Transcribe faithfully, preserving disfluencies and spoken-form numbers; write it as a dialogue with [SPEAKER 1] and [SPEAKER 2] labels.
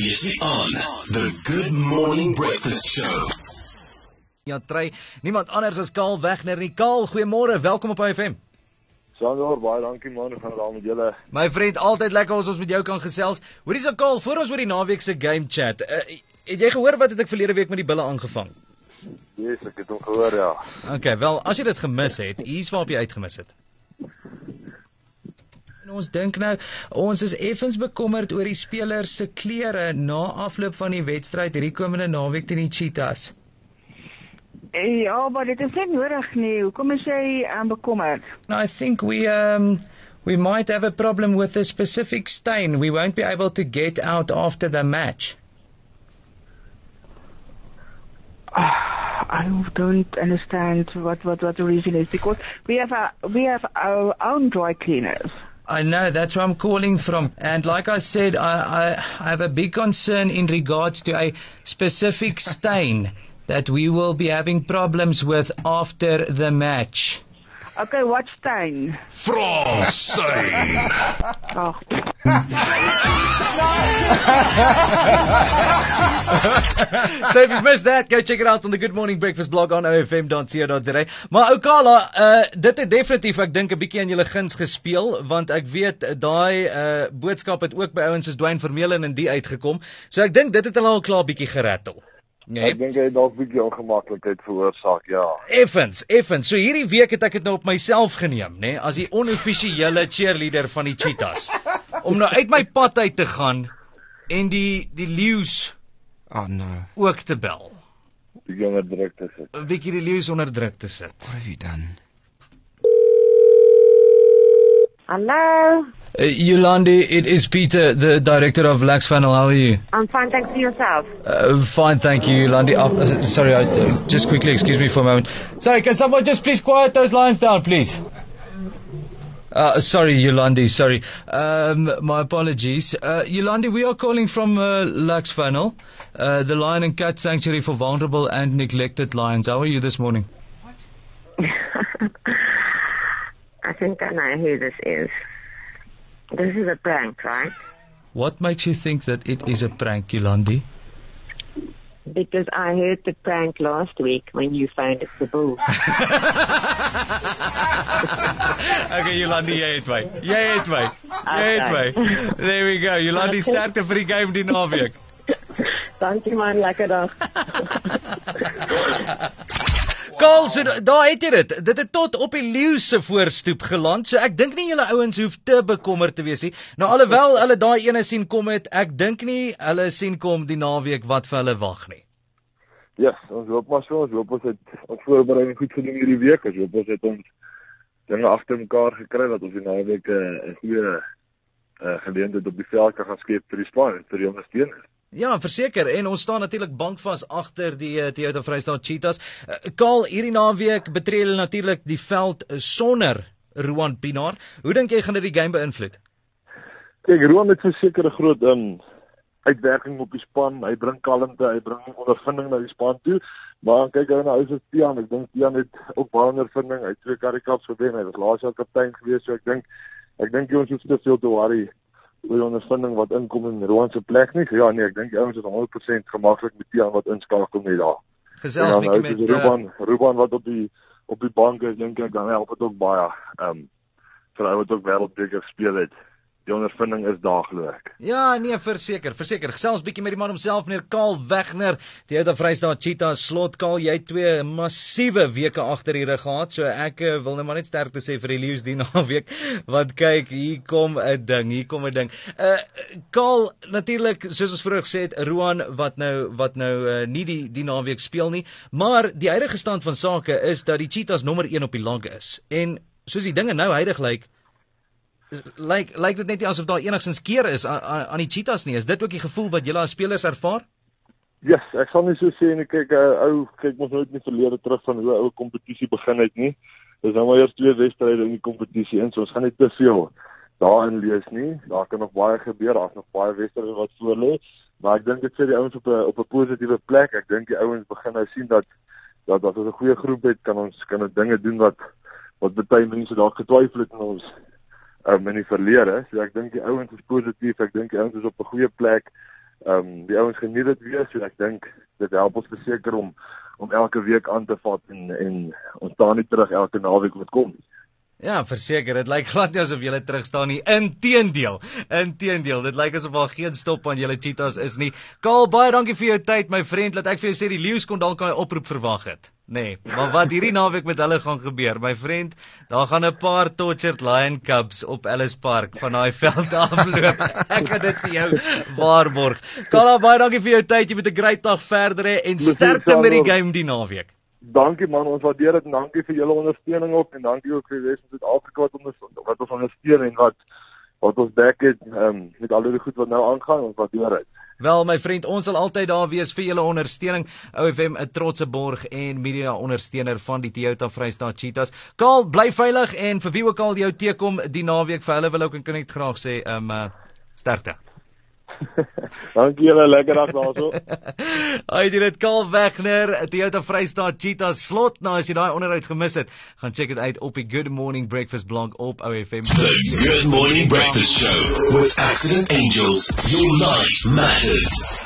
[SPEAKER 1] Previously on the Good Morning Breakfast Show.
[SPEAKER 2] Ja, Trey, niemand anders as Karl Wegner nie. Karl, goeiemôre, welkom op I F M.
[SPEAKER 3] Sander, baie dankie man, ek gaan daar met julle.
[SPEAKER 2] My vriend, altyd lekker as ons met jou kan gesels. Hoorie so Karl, voor ons oor die naweek se game chat. Uh, het jy gehoor wat het ek verlede week met die bulle aangevang?
[SPEAKER 3] Yes, ek het hom gehoor, ja.
[SPEAKER 2] Okay, wel, as jy dit gemis het, hier's waarop jy uitgemis het. Ons dink nou, ons is effens bekommerd oor die spelers se klere na afloop van die wedstryd hierdie komende naweek teen die Cheetahs.
[SPEAKER 4] Ja, maar dit is nie nodig nie. Hoekom is jy um, bekommerd?
[SPEAKER 2] I think we um we might have a problem with a specific stain. We won't be able to get out after the match.
[SPEAKER 4] I don't understand what, what, what the reason is, because we have a, we have our own dry cleaners.
[SPEAKER 2] I know, that's where I'm calling from. And like I said, I, I, I have a big concern in regards to a specific stain that we will be having problems with after the match.
[SPEAKER 4] Okay, what stain?
[SPEAKER 1] France stain.
[SPEAKER 4] Oh.
[SPEAKER 2] So if you missed that, go check it out on the Good Morning Breakfast blog on o f m dot co dot za. Maar ou Kala, uh, dit het definitief, ek dink 'n bietjie aan julle guns gespeel, want ek weet daai uh, boodskap het ook by ouens soos Dwayne Vermeulen en die uitgekom. So ek dink dit het hulle al klaar bietjie gerattel. Nee.
[SPEAKER 3] Ek dink hy het dalk 'n bietjie ongemaklikheid veroorsaak, ja.
[SPEAKER 2] Effens, effens. So hierdie week het ek dit nou op myself geneem, nê, as die onoffisiële cheerleader van die Cheetahs, om nou uit my pad uit te gaan en die die leeu's
[SPEAKER 5] Oh no.
[SPEAKER 2] ook te bel.
[SPEAKER 3] Die jonger druk te sit.
[SPEAKER 2] 'n Bietjie die leeu's onder druk te sit.
[SPEAKER 5] What have you done?
[SPEAKER 6] Hello,
[SPEAKER 2] Uh, Yolandi, it is Peter, the director of Lax Funnel. How are you?
[SPEAKER 6] I'm fine, thanks for yourself.
[SPEAKER 2] Uh, fine, thank you, Yolandi. Uh, sorry, I, uh, just quickly, excuse me for a moment. Sorry, can someone just please quiet those lines down, please? Uh, sorry, Yolandi, sorry. Um, my apologies. Uh, Yolandi, we are calling from uh, Lax Funnel, uh, the Lion and Cat Sanctuary for Vulnerable and Neglected Lions. How are you this morning?
[SPEAKER 6] I think I know who this is. This is a prank, right?
[SPEAKER 2] What makes you think that it is a prank, Yolandi?
[SPEAKER 6] Because I heard the prank last week when you phoned at the bull.
[SPEAKER 2] Okay, Yolandi, jy het my. Jy het my. Jy het my. There we go. Yolandi, sterkte vir die game die naweek.
[SPEAKER 6] Dankie man, lekker dag.
[SPEAKER 2] Karl, so daar het jy dit. Dit het tot op die leeu se voorstoep geland. So ek dink nie julle ouens hoef te bekommerd te wees nie. Nou alhoewel hulle daai ene sien kom het, ek dink nie hulle sien kom die naweek wat vir hulle wag nie.
[SPEAKER 3] Ja, yes, ons hoop maar so, ons hoop ons het ons voorbereiding goed gedoen hierdie week. Ons hoop ons het ons dinge agter mekaar gekry dat ons die naweek 'n uh, goeie uh, geleentheid op die veld kan gaan skep vir die span en vir die ondersteuners.
[SPEAKER 2] Ja, verseker, en ons staan natuurlik bankvas agter die uh, Toyota Vrystaat Cheetahs. Uh, Karl, hierdie naweek betree hulle natuurlik die veld uh, sonder Ruan Pienaar. Hoe dink jy gaan dit die game beïnvloed?
[SPEAKER 3] Kyk, Ruan het verseker 'n groot um, uitwerking op die span. Hy bring kalmte, hy bring ondervinding na die span toe. Maar kyk hy na ou Tiaan, ek dink Tiaan het ook baie ondervinding. Hy het twee karikaps gewen, hy was laas jaar kaptein gewees, so ek dink ek dink ons hoef te veel te worry oor die ondervinding wat inkom in Ruan se plek nie. Ja nee, ek dink die ouens is honderd persent gemaklik met Tiaan wat inskakel net daar.
[SPEAKER 2] Gesels bietjie met
[SPEAKER 3] Ruan, uh, Ruan wat op die op die bank is, dink ek dan help dit ook baie. Ehm um, vir ou wat ook wêreldbeker gespeel het. Die ondervinding is daar, glo ek.
[SPEAKER 2] Ja, nee, verseker, verseker. Gesels bietjie met die man homself, meneer Karl Wegner, die Toyota Vrystaat Cheetahs slot. Karl, jy het twee massiewe weke agter die rug gehad, so ek uh, wil net maar net sterkte sê vir die leeu's die naweek, want kyk, hier kom 'n ding, hier kom 'n ding. Uh Karl, natuurlik, soos ons vroeër gesê het, Ruan wat nou wat nou uh, nie die die naweek speel nie, maar die huidige stand van sake is dat die Cheetahs nommer een op die lag is. En soos die dinge nou huidig lyk, Lyk lyk dit net nie asof daar enigstens keer is aan, aan die Cheetahs nie. Is dit ook die gevoel wat julle as spelers ervaar?
[SPEAKER 3] Ja, yes, ek sal nie so sê nie. Kyk, uh, ou, kyk ons nooit nie verlede terug van hoe ou kompetisie begin het nie. Dis nou maar eers twee wedstryde in die kompetisie in, so ons gaan nie te veel daarin lees nie. Daar kan nog baie gebeur, daar's nog baie wedstryde wat voor lê, maar ek dink dit sit die ouens op 'n op 'n positiewe plek. Ek dink die ouens begin nou sien dat dat as ons 'n goeie groep het, kan ons kan ons dinge doen wat wat baie mense dalk getwyfel het in ons um, in die verlede. So ek dink die ouens is positief, ek dink die ouens is op 'n goeie plek. Ehm um, die ouens geniet dit weer, so ek dink dit help ons verseker om om elke week aan te vat en en ons staan nie terug elke naweek wat kom.
[SPEAKER 2] Ja, verseker, dit lyk glad nie asof julle terug staan nie. Inteendeel, inteendeel, dit lyk asof daar geen stop aan julle Cheetahs is nie. Karl, baie dankie vir jou tyd, my vriend. Laat ek vir jou sê die leeu's kon dalk 'n oproep verwag het. Nee, maar wat hierdie naweek met hulle gaan gebeur, my vriend, daar gaan 'n paar tortured lion cubs op Ellis Park van daai veld afloop. Ek kan dit vir jou waarborg. Karl, baie dankie vir jou tyd. Jy moet 'n great dag verder hê en sterkte met die game die naweek.
[SPEAKER 3] Dankie man, ons waardeer dit en dankie vir julle ondersteuning ook en dankie ook vir die res van Suid-Afrika wat ons wat ons ondersteun en wat wat ons back het um, met al die goed wat nou aangaan, ons waardeer dit.
[SPEAKER 2] Wel my vriend, ons sal altyd daar wees vir julle ondersteuning. O F M 'n trotse borg en media ondersteuner van die Toyota Vrystaat Cheetahs. Karl, bly veilig en vir wie ook al jou teekom die naweek, vir hulle wil ook en kan ek graag sê, ehm um, uh, sterkte.
[SPEAKER 3] Dankie julle, lekker dag daarso.
[SPEAKER 2] Hy het dit Karl Wegner, Toyota Vrystaat Cheetahs slot. Nou as jy daai onderhoud gemis het, gaan check dit uit op die Good Morning Breakfast blog op O F M.
[SPEAKER 1] The Good Morning Breakfast Show with Accident Angels. Your life matters.